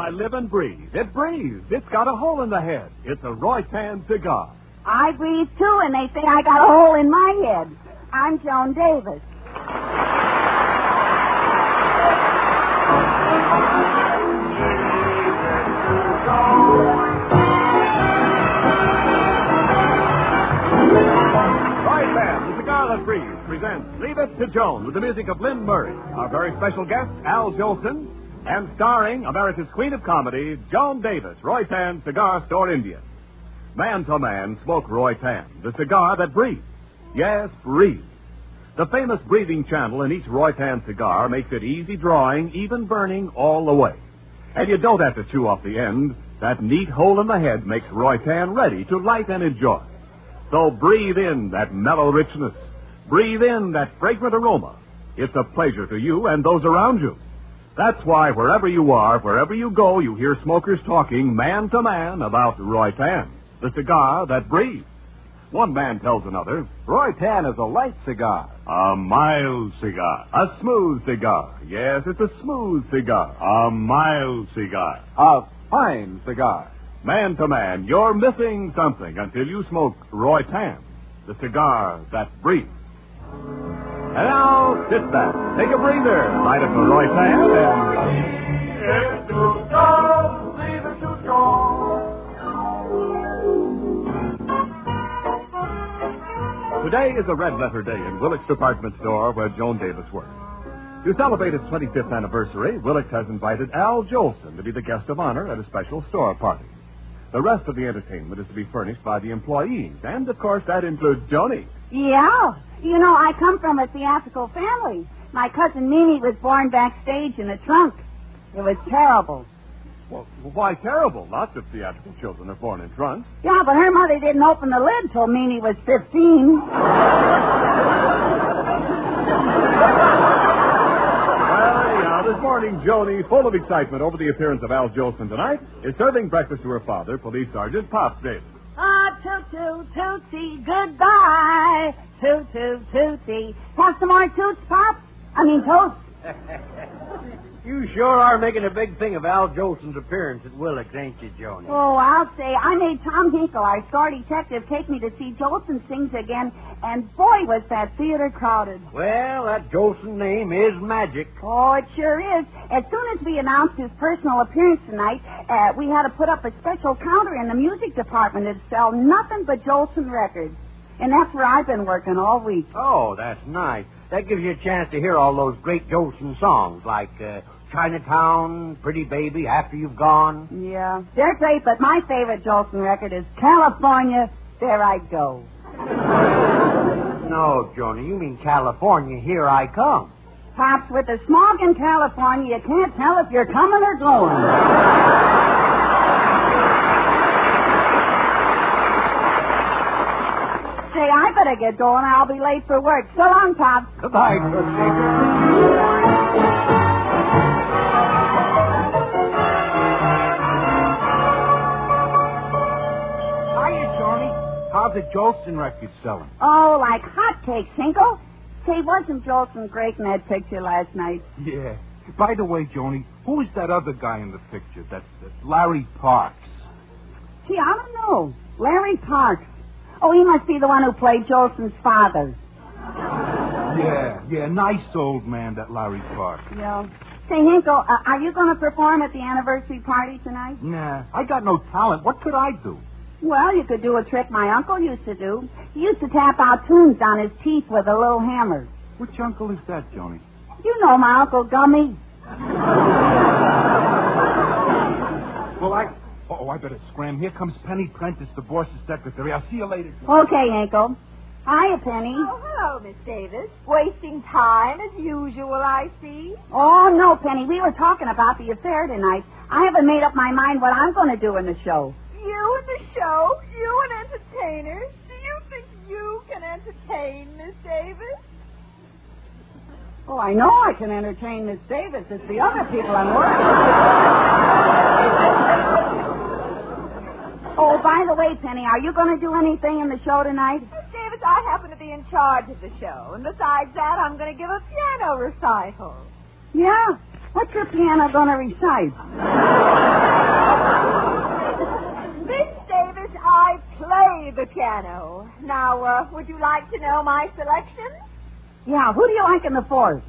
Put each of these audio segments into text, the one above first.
live and breathe. It breathes. It's got a hole in the head. It's a Roy Tan cigar. I breathe, too, and they say I got a hole in my head. I'm Joan Davis. Roy Tan, the cigar that breathes, presents Leave It to Joan with the music of Lynn Murray. Our very special guest, Al Jolson, and starring America's Queen of Comedy, Joan Davis, Roy Tan Cigar Store Indian. Man to man, smoke Roy Tan, the cigar that breathes. Yes, breathes. The famous breathing channel in each Roy Tan cigar makes it easy drawing, even burning all the way. And you don't have to chew off the end. That neat hole in the head makes Roy Tan ready to light and enjoy. So breathe in that mellow richness. Breathe in that fragrant aroma. It's a pleasure to you and those around you. That's why wherever you are, wherever you go, you hear smokers talking man to man about Roy Tan, the cigar that breathes. One man tells another, Roy Tan is a light cigar. a mild cigar. A smooth cigar. Yes, it's a smooth cigar. A mild cigar. A fine cigar. Man to man, you're missing something until you smoke Roy Tan, the cigar that breathes. And now, sit back, take a breather, light up a Roy Tan, and... It's too strong, leave it too strong. Today is a red-letter day in Willick's department store where Joan Davis works. To celebrate its 25th anniversary, Willick has invited Al Jolson to be the guest of honor at a special store party. The rest of the entertainment is to be furnished by the employees, and, of course, that includes Joni. Yeah. You know, I come from a theatrical family. My cousin Mimi was born backstage in a trunk. It was terrible. Well, why terrible? Lots of theatrical children are born in trunks. Yeah, but her mother didn't open the lid till Mimi was 15. Well, anyhow, this morning, Joni, full of excitement over the appearance of Al Jolson tonight, is serving breakfast to her father, Police Sergeant Pops Davis. Ah, toot-toot-tootsie, goodbye. Toot-toot-tootsie. Have some more toots, Pop? Toast. You sure are making a big thing of Al Jolson's appearance at Willick's, ain't you, Joni? Oh, I'll say. I made Tom Hinkle, our store detective, take me to see Jolson sings again, and boy, was that theater crowded. Well, that Jolson name is magic. Oh, it sure is. As soon as we announced his personal appearance tonight, we had to put up a special counter in the music department to sell nothing but Jolson records. And that's where I've been working all week. Oh, that's nice. That gives you a chance to hear all those great Jolson songs like Chinatown, Pretty Baby, After You've Gone. Yeah, they're great, but my favorite Jolson record is California, There I Go. No, Joni, you mean California, Here I Come. Pops, with the smog in California, you can't tell if you're coming or going. Say, I better get going. I'll be late for work. So long, Pops. Goodbye, Tootsie. Hiya, Johnny. How's the Jolson record selling? Oh, like hotcakes, Hinkle. Say, wasn't Jolson great in that picture last night? Yeah. By the way, Joni, who is that other guy in the picture? That's Larry Parks. Gee, I don't know. Larry Parks. Oh, he must be the one who played Jolson's father. Yeah, nice old man, that Larry Parks. Yeah. Say, Hinkle, are you going to perform at the anniversary party tonight? Nah, I got no talent. What could I do? Well, you could do a trick my uncle used to do. He used to tap out tunes on his teeth with a little hammer. Which uncle is that, Joni? You know my Uncle Gummy. Well, I better scram. Here comes Penny Prentice, the boss's secretary. I'll see you later. Okay, Hinkle. Hiya, Penny. Oh, hello, Miss Davis. Wasting time as usual, I see. Oh, no, Penny. We were talking about the affair tonight. I haven't made up my mind what I'm going to do in the show. You in the show? You an entertainer? Do you think you can entertain Miss Davis? Oh, I know I can entertain Miss Davis. It's the other people I'm working with. Oh, by the way, Penny, are you going to do anything in the show tonight? Miss Davis, I happen to be in charge of the show. And besides that, I'm going to give a piano recital. Yeah? What's your piano going to recite? Miss Davis, I play the piano. Now, would you like to know my selection? Yeah, who do you like in the fourth?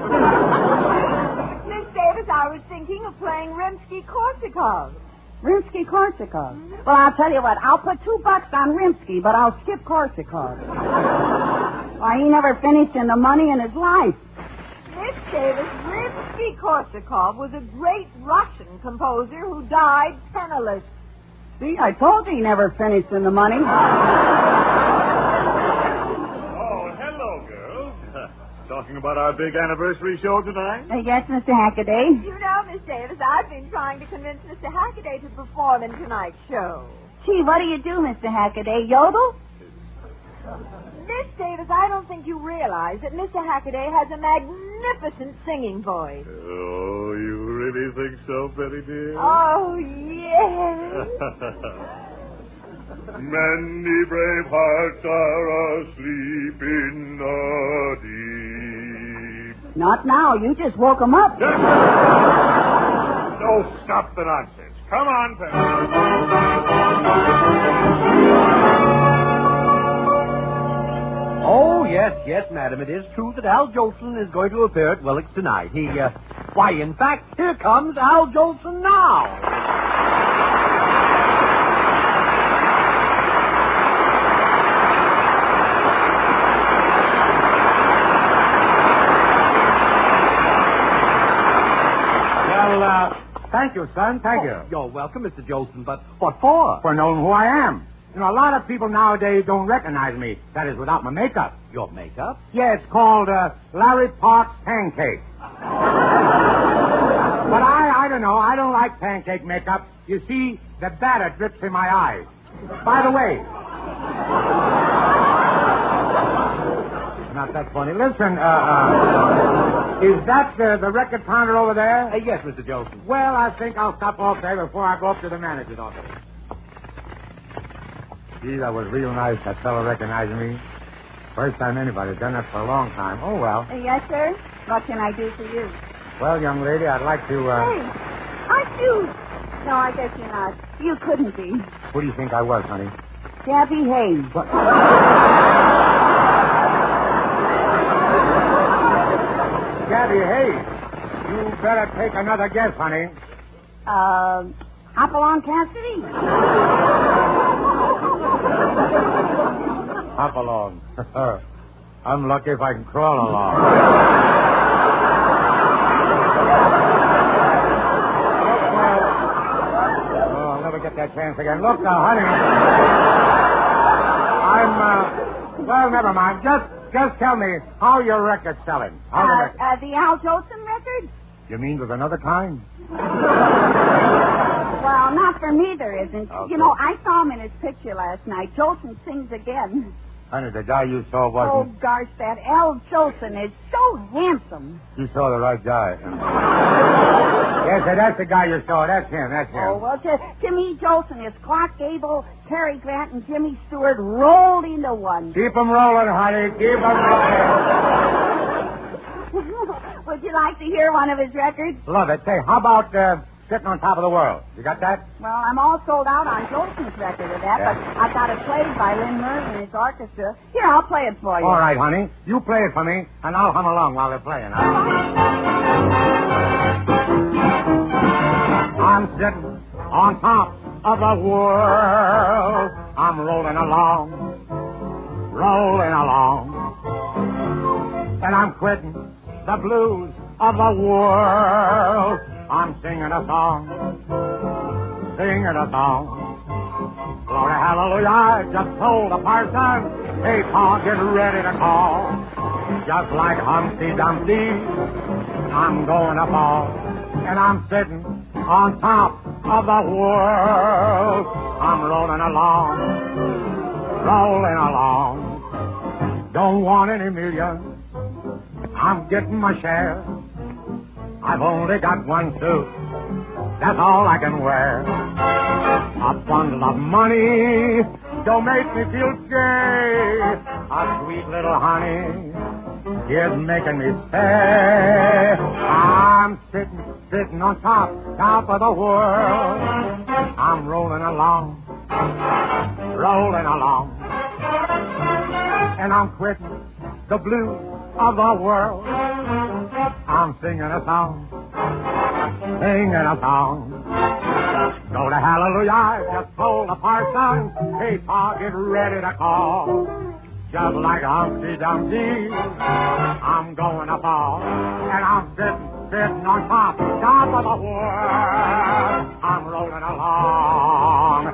Miss Davis, I was thinking of playing Rimsky-Korsakov. Rimsky-Korsakov. Well, I'll tell you what. I'll put $2 on Rimsky, but I'll skip Korsakov. Why, he never finished in the money in his life. Miss Davis, Rimsky-Korsakov was a great Russian composer who died penniless. See, I told you he never finished in the money. Oh, hello, girls. Talking about our big anniversary show tonight? Yes, Mr. Hackaday. You know, Miss Davis, I've been trying to convince Mr. Hackaday to perform in tonight's show. Gee, what do you do, Mr. Hackaday? Yodel? Miss Davis, I don't think you realize that Mr. Hackaday has a magnificent singing voice. Oh, you really think so, Betty dear? Oh, yes. Many brave hearts are asleep in the deep. Not now. You just woke him up. No, stop the nonsense. Come on, Betty. Oh, yes, madam. It is true that Al Jolson is going to appear at Willick's tonight. Why, in fact, here comes Al Jolson now. Well, thank you, son. Thank you. You're welcome, Mr. Jolson, but what for? For knowing who I am. You know, a lot of people nowadays don't recognize me. That is, without my makeup. Your makeup? Yeah, it's called Larry Parks Pancake. But I don't know. I don't like pancake makeup. You see, the batter drips in my eyes. By the way. Not that funny. Listen, is that the record pounder over there? Yes, Mr. Jolson. Well, I think I'll stop off there before I go up to the manager's office. Gee, that was real nice, that fellow recognizing me. First time anybody's done that for a long time. Oh, well. Yes, sir? What can I do for you? Well, young lady, I'd like to, Hey, aren't you? No, I guess you're not. You couldn't be. Who do you think I was, honey? Gabby Hayes. What? Gabby Hayes. You better take another guess, honey. Hopalong Cassidy? Hop along. I'm lucky if I can crawl along. I'll never get that chance again. Look, honey. Well, never mind. Just tell me how your record's selling. How's the record? The Al Jolson record? You mean there's another kind? Well, not for me, there isn't. Okay. You know, I saw him in his picture last night. Jolson sings again. Honey, the guy you saw Oh, wasn't... gosh, that Al Jolson is so handsome. You saw the right guy. Yes, sir, that's the guy you saw. That's him. Oh, well, to me, Jolson is Clark Gable, Cary Grant, and Jimmy Stewart rolled into one. Keep 'em rolling, honey. Keep 'em rolling. Would you like to hear one of his records? Love it. Say, how about Sitting on Top of the World? You got that? Well, I'm all sold out on Jolson's record of that, Yeah. but I've got it played by Lynn Murray and his orchestra. Here, I'll play it for you. All right, honey. You play it for me, and I'll hum along while they're playing. I'm sitting on top of the world. I'm rolling along. And I'm quitting the blues of the world. I'm singing a song. Glory, hallelujah, I just told the parson, hey, Pa, get ready to call. Just like Humpty Dumpty, I'm going to fall. And I'm sitting on top of the world. I'm rolling along. Don't want any millions. I'm getting my share. I've only got one suit. That's all I can wear. A bundle of money don't make me feel gay. A sweet little honey is making me sad. I'm sitting on top of the world. I'm rolling along, and I'm quitting the blues of the world. I'm singing a song. Go to hallelujah, just told the parson. Hey, Pa, get ready to call. Just like Humpty Dumpty, I'm going to fall. And I'm sitting on top of the world. I'm rolling along.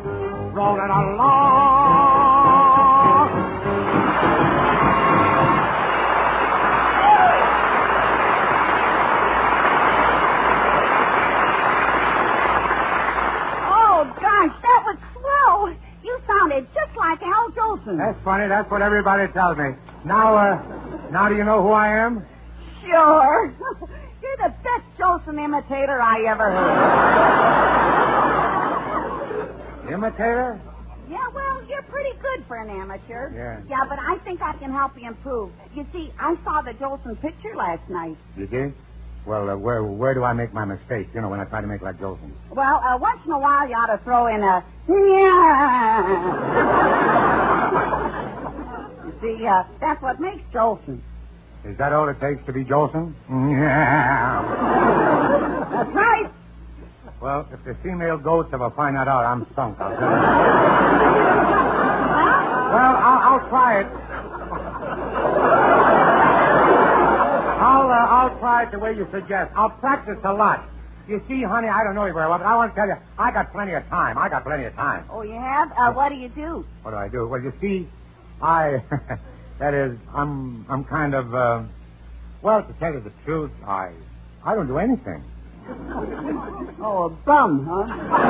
Oh, gosh, that was swell. You sounded just like Al Jolson. That's funny. That's what everybody tells me. Now do you know who I am? Sure. You're the best Jolson imitator I ever heard. Imitator? Yeah, well, you're pretty good for an amateur. Yeah. Yeah, but I think I can help you improve. You see, I saw the Jolson picture last night. You did? Well, where do I make my mistake, when I try to make like Jolson? Well, once in a while you ought to throw in a... You see, that's what makes Jolson. Is that all it takes to be Jolson? That's right. Well, if the female ghosts ever find that out, I'm sunk. I'll tell you. Well, I'll try it. I'll try it the way you suggest. I'll practice a lot. You see, honey, I don't know you very well, but I want to tell you, I got plenty of time. Oh, you have? What do you do? What do? Well, you see, that is, I'm kind of, well, to tell you the truth, I don't do anything. Oh, a bum, huh?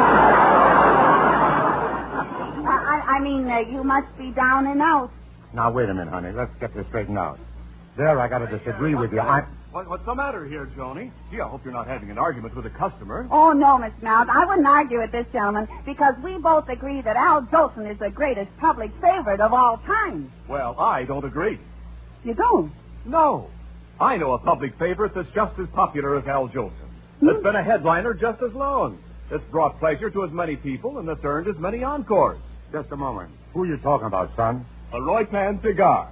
I mean, you must be down and out. Now, wait a minute, honey. Let's get this straightened out. There, I got to disagree with you. What's the matter here, Joni? Gee, I hope you're not having an argument with a customer. Oh, no, Miss Mouse. I wouldn't argue with this gentleman because we both agree that Al Jolson is the greatest public favorite of all time. Well, I don't agree. You don't? No. I know a public favorite that's just as popular as Al Jolson. That's been a headliner just as long. That's brought pleasure to as many people and that's earned as many encores. Just a moment. Who are you talking about, son? A Roy Pan cigar.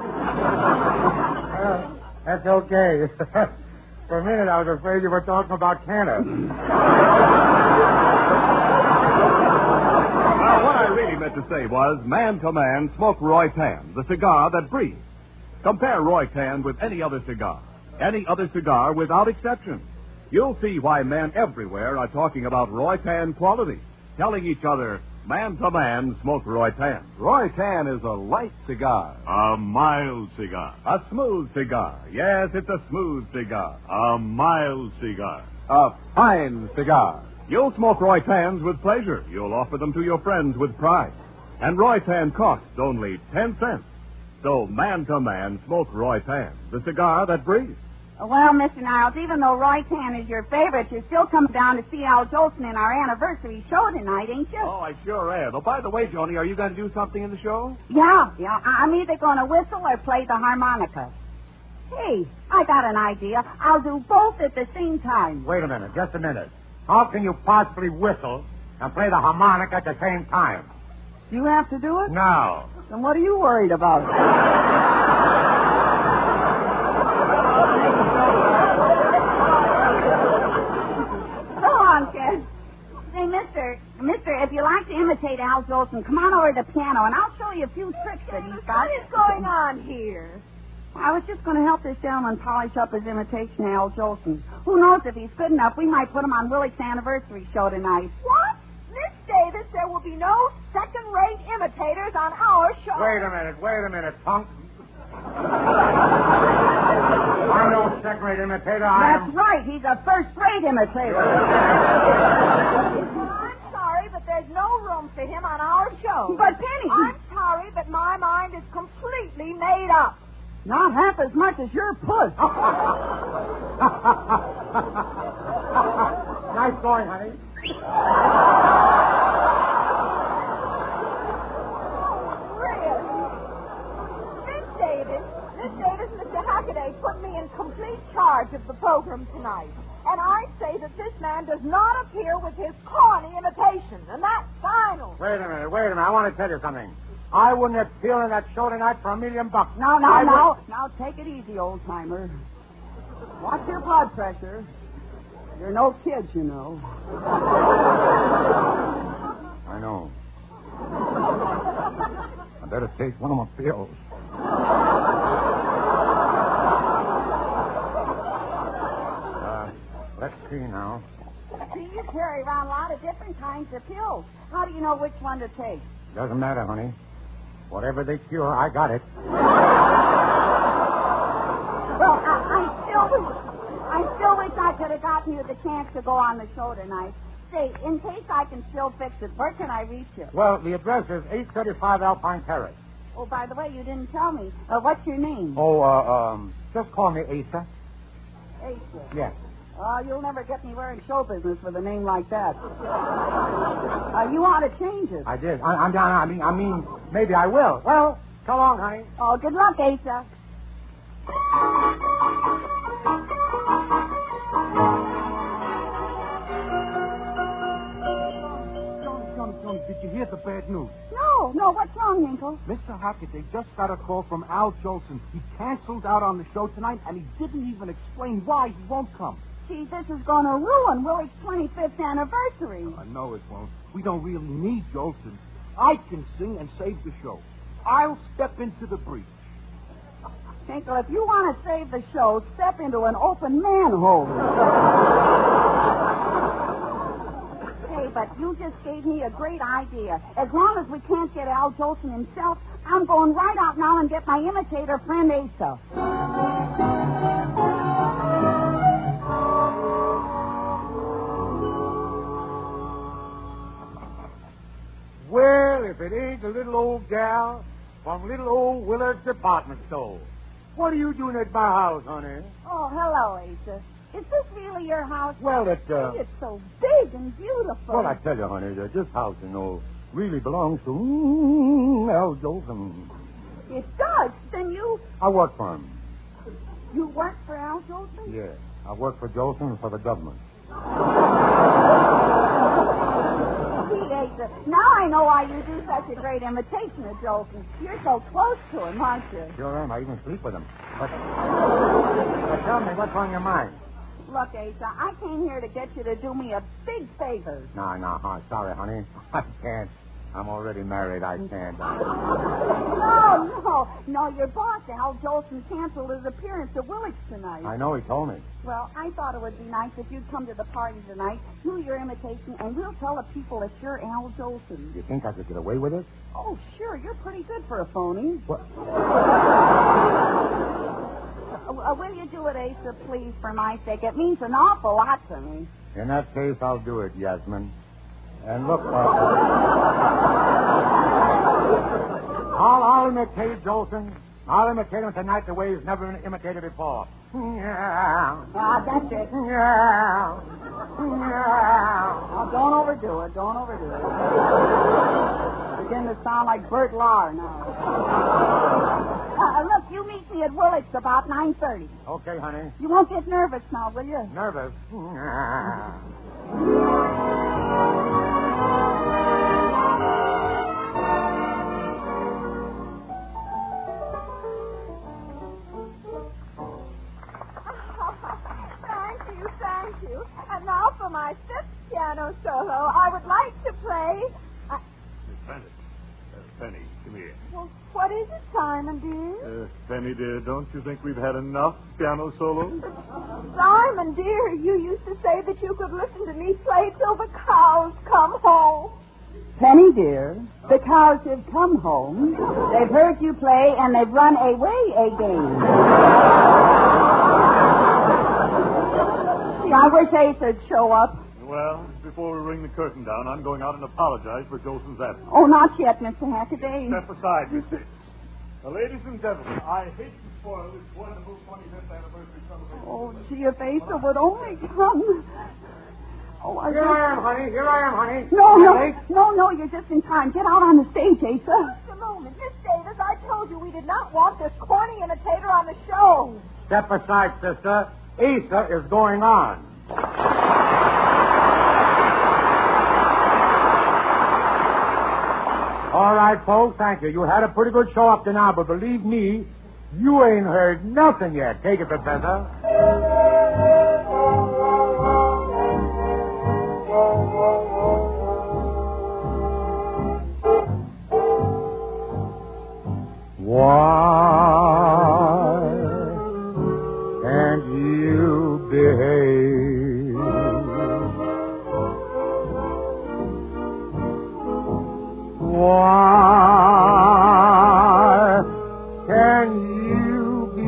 That's okay. For a minute, I was afraid you were talking about Canada. Well, what I really meant to say was, man to man, smoke Roy Tan, the cigar that breathes. Compare Roy Tan with any other cigar without exception. You'll see why men everywhere are talking about Roy Tan quality, telling each other, man to man, smoke Roy Tan. Roy Tan is a light cigar. A mild cigar. A smooth cigar. Yes, it's a smooth cigar. A mild cigar. A fine cigar. You'll smoke Roy Tans with pleasure. You'll offer them to your friends with pride. And Roy Tan costs only 10 cents. So, man to man, smoke Roy Tan, the cigar that breathes. Well, Mr. Niles, even though Roy Tan is your favorite, you're still coming down to see Al Jolson in our anniversary show tonight, ain't you? Oh, I sure am. Oh, by the way, Joni, are you going to do something in the show? Yeah. I'm either going to whistle or play the harmonica. Hey, I got an idea. I'll do both at the same time. Wait a minute, just a minute. How can you possibly whistle and play the harmonica at the same time? You have to do it? No. Then what are you worried about? Mister, if you like to imitate Al Jolson, come on over to the piano, and I'll show you a few tricks that he's got. What is going on here? I was just going to help this gentleman polish up his imitation of Al Jolson. Who knows, if he's good enough, we might put him on Willick's anniversary show tonight. What? Miss Davis, there will be no second-rate imitators on our show. Wait a minute, punk. I'm no second-rate imitator. That's right. He's a first-rate imitator. I'm sorry, but there's no room for him on our show. But, Penny... I'm sorry, but my mind is completely made up. Not half as much as your puss. Nice going, honey. Really? Miss Davis, Miss they put me in complete charge of the program tonight. And I say that this man does not appear with his corny imitation. And that's final. Wait a minute. I want to tell you something. I wouldn't appear in that show tonight for $1 million. Now, take it easy, old-timer. Watch your blood pressure. You're no kid, you know. I know. I better take one of my pills. Let's see now. See, you carry around a lot of different kinds of pills. How do you know which one to take? Doesn't matter, honey. Whatever they cure, I got it. Well, I still wish I could have gotten you the chance to go on the show tonight. Say, in case I can still fix it, where can I reach you? Well, the address is 835 Alpine Terrace. Oh, by the way, you didn't tell me. What's your name? Just call me Asa. Asa. Yes. Oh, you'll never get me wearing show business with a name like that. You ought to change it. I did. I mean, maybe I will. Well, so long, honey. Oh, good luck, Asa. Johnny, did you hear the bad news? No, what's wrong, Winkle? Mr. Hackett, they just got a call from Al Jolson. He canceled out on the show tonight, and he didn't even explain why he won't come. Gee, this is going to ruin Willie's 25th anniversary. I know it won't. We don't really need Jolson. I can sing and save the show. I'll step into the breach. Winkle, if you want to save the show, step into an open manhole. Hey, but you just gave me a great idea. As long as we can't get Al Jolson himself, I'm going right out now and get my imitator friend Asa. Well, if it ain't the little old gal from little old Willard's department store. What are you doing at my house, honey? Oh, hello, Asa. Is this really your house? Well, It's so big and beautiful. Well, I tell you, honey, that this house, really belongs to Al Jolson. It does. Then you I work for him. work for Al Jolson? Yeah, I work for Jolson and for the government. Gee, Asa, now I know why you do such a great imitation of Jolson. You're so close to him, aren't you? Sure am. I even sleep with him. But tell me, what's on your mind? Look, Asa, I came here to get you to do me a big favor. No, sorry, honey. I can't. I'm already married. I can't. No, your boss, Al Jolson, canceled his appearance at Willard's tonight. I know, he told me. Well, I thought it would be nice if you'd come to the party tonight, do your imitation, and we'll tell the people it's your Al Jolson. You think I could get away with it? Oh, sure, you're pretty good for a phony. What? Will you do it, Asa, please, for my sake? It means an awful lot to me. In that case, I'll do it, Yasmin. And look, I'll imitate Jolson. I'll imitate him tonight the way he's never been imitated before. Ah, that's it. Yeah. Now, don't overdo it. Begin to sound like Bert Lahr now. Look, you meet me at Willard's about 9:30. Okay, honey. You won't get nervous now, will you? Nervous? Thank you. And now for my fifth piano solo, I would like to play... Penny, come here. Well, what is it, Simon, dear? Penny, dear, don't you think we've had enough piano solos? Simon, dear, you used to say that you could listen to me play till the cows come home. Penny, dear, the cows have come home. They've heard you play, and they've run away again. See, I wish Asa'd show up. Well, before we ring the curtain down, I'm going out and apologize for Jolson's absence. Oh, not yet, Mr. Hackaday. Step aside, Missy. Ladies and gentlemen, I hate to spoil this wonderful 25th anniversary celebration. Oh, gee, if Asa would only come. Oh, Here I am, honey. No, you're just in time. Get out on the stage, Asa. Just a moment. Miss Davis, I told you we did not want this corny imitator on the show. Step aside, sister. Asa is going on. All right, folks, thank you. You had a pretty good show up to now, but believe me, you ain't heard nothing yet. Take it, Professor. Why can't you behave? Why can you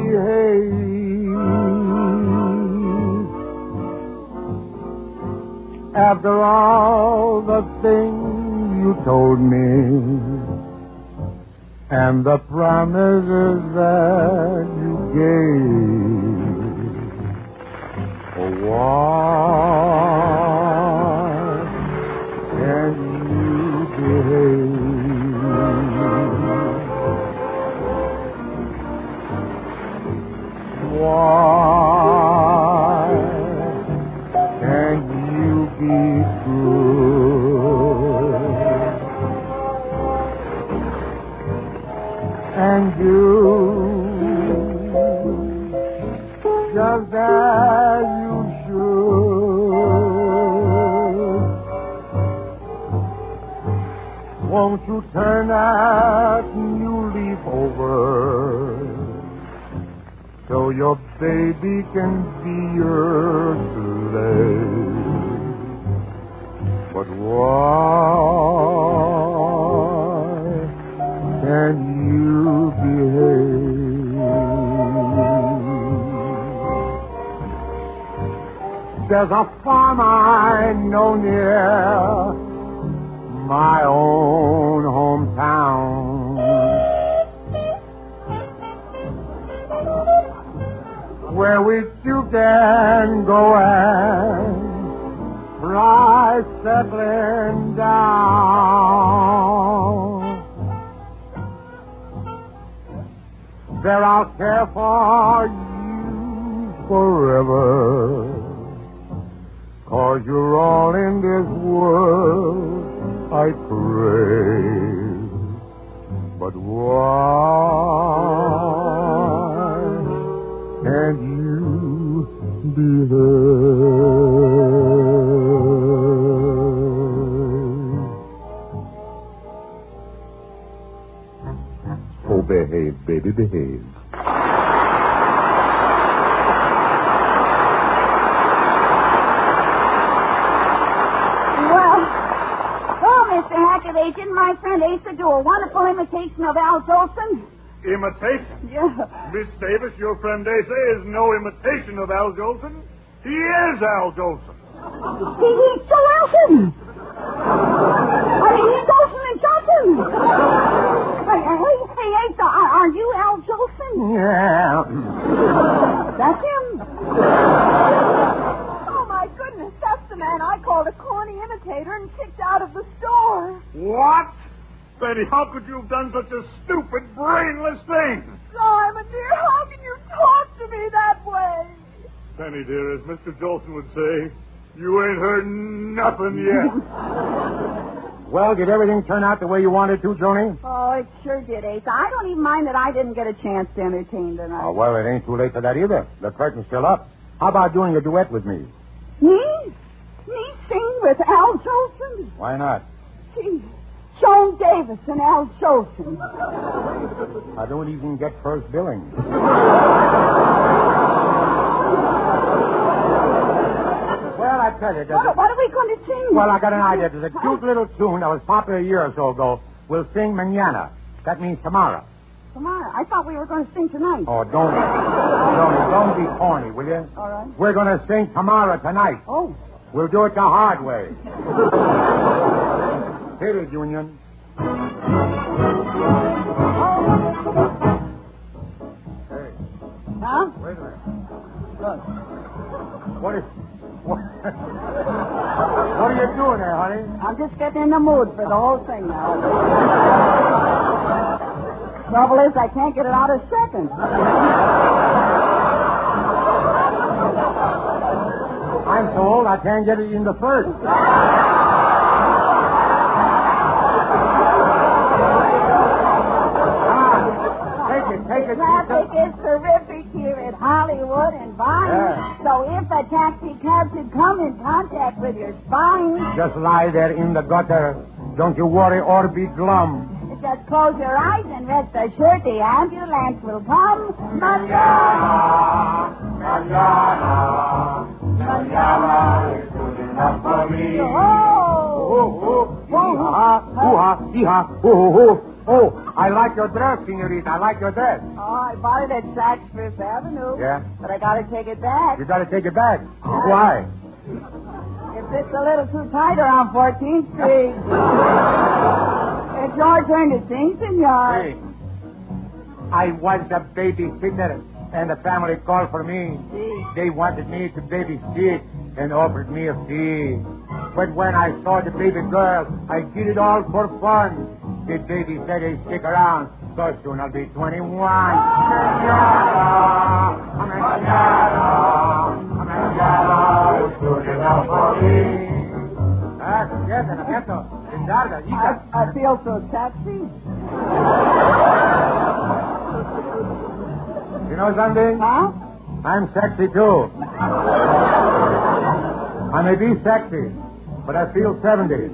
behave? After all the things you told me and the promises that you gave. Oh, why can you behave? Why can you be good and do just as you should? Won't you turn that new leaf over so your baby can be your slave? But why can you behave? There's a farm I know near my own hometown, where we two can go and try settling down. There I'll care for you forever, 'cause you're all in this world I crave. But why can't you behave? Oh, behave, baby, behave. Didn't my friend Asa do a wonderful imitation of Al Jolson? Imitation? Yeah. Miss Davis, your friend Asa is no imitation of Al Jolson. He is Al Jolson. He's Joe Alton. I mean, he's Jolson and Johnson. Hey, Asa, are you Al Jolson? Yeah. That's him. Oh, my goodness, that's the man I called a corny imitator and kicked out of the store. What? Betty, how could you have done such a stupid, brainless thing? Simon, dear, how can you talk to me that way? Penny, dear, as Mr. Jolson would say, you ain't heard nothing yet. Well, did everything turn out the way you wanted to, Joni? Oh, it sure did, Asa. I don't even mind that I didn't get a chance to entertain tonight. Oh, well, it ain't too late for that either. The curtain's still up. How about doing a duet with me? Me? Me sing with Al Jolson? Why not? Gee, Joan Davis and Al Jolson. I don't even get first billing. Well, I tell you, What are we going to sing? Well, I got an idea. There's a cute little tune that was popular a year or so ago. We'll sing mañana. That means tomorrow. Tomorrow. I thought we were going to sing tonight. Oh, don't be corny, will you? All right. We're going to sing tomorrow tonight. Oh. We'll do it the hard way. Hit it, Union. Hey. Huh? Wait a minute. Look. What are you doing there, honey? I'm just getting in the mood for the whole thing now. Trouble is, I can't get it out a second. can't get it in the first. Take it. Traffic is terrific here at Hollywood and Vine. Yeah. So if a taxi cab should come in contact with your spine, Just lie there in the gutter. Don't you worry or be glum. just close your eyes and rest assured the ambulance will come. Manana, manana is good enough for me. Oh, I like your dress, senorita. I like your dress. Oh, I bought it at Saks Fifth Avenue. Yeah? But I gotta take it back. You gotta take it back. Why? It fits a little too tight around 14th Street. It's your turn to sing, senor. Hey, I was the babysitter, and the family called for me. They wanted me to babysit and offered me a fee. But when I saw the baby girl, I did it all for fun. The baby said he'd stick around, so soon I'll be 21. Manana is good enough for me. I feel so sexy. You know something? Huh? I'm sexy too. I may be sexy, but I feel 70.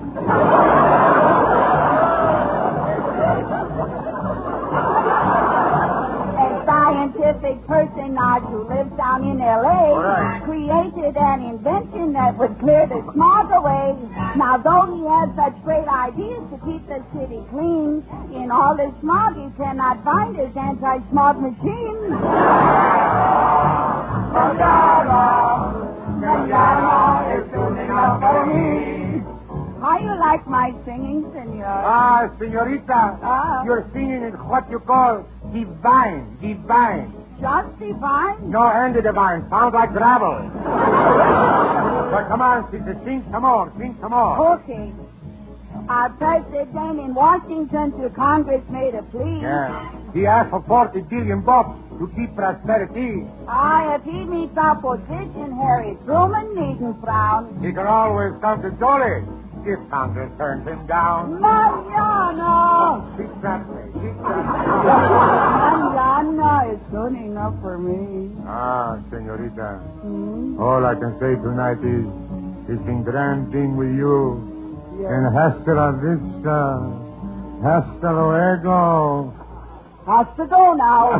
Scientific personage who lives down in L.A. Right. created an invention that would clear the smog away. Now, though he has such great ideas to keep the city clean, in all the smog he cannot find his anti-smog machine. Manana is soon enough for me. How you like my singing, senor? Ah, senorita, you're singing in what you call divine. Just divine? No end to divine. Sounds like gravel. But come on, sister, sing some more. Okay. Our president in Washington to Congress made a plea. Yeah. He asked for $40 billion to keep prosperity. If he meets opposition, Harry Truman needn't frown. He can always come to Dolly if Congress turns him down. Mariana! Exactly. Mariana is good enough for me. Ah, senorita. Hmm? All I can say tonight is it's been grand being with you. Yes. And hasta la vista. Hasta luego. Has to go now.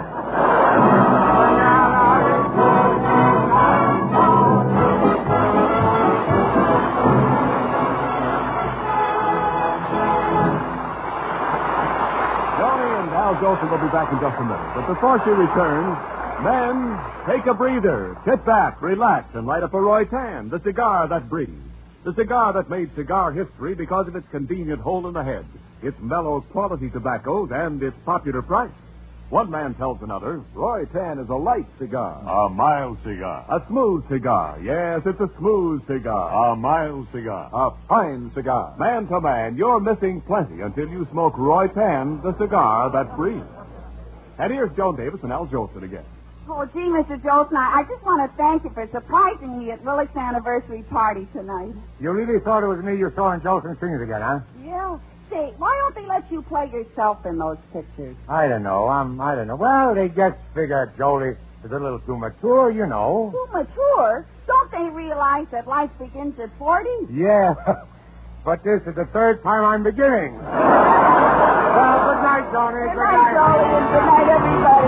Al Jolson will be back in just a minute. But before she returns, men, take a breather, sit back, relax, and light up a Roy Tan, the cigar that breathes. The cigar that made cigar history because of its convenient hole in the head, its mellow quality tobaccos, and its popular price. One man tells another, Roy Tan is a light cigar. A mild cigar. A smooth cigar. Yes, it's a smooth cigar. A mild cigar. A fine cigar. Man to man, you're missing plenty until you smoke Roy Tan, the cigar that breathes. And here's Joan Davis and Al Jolson again. Oh, gee, Mr. Jolson, I just want to thank you for surprising me at Willick's anniversary party tonight. You really thought it was me you saw in Jolson singing again, huh? Yeah. Say, why don't they let you play yourself in those pictures? I don't know. I don't know. Well, they just figure Jolie is a little too mature, you know. Too mature? Don't they realize that life begins at 40? Yeah. But this is the third time I'm beginning. Well, good night, Johnny. Good night, Jolie, and good night, everybody.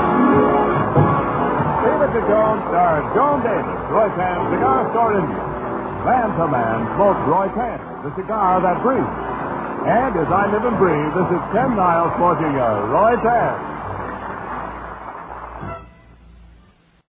Leave it to Joan stars Joan Davis, Roy Tan Cigar Store India. Man to man, smoke Roy Tan, the cigar that breathes. And as I live and breathe, this is Ken Niles smoking a Roy Tan.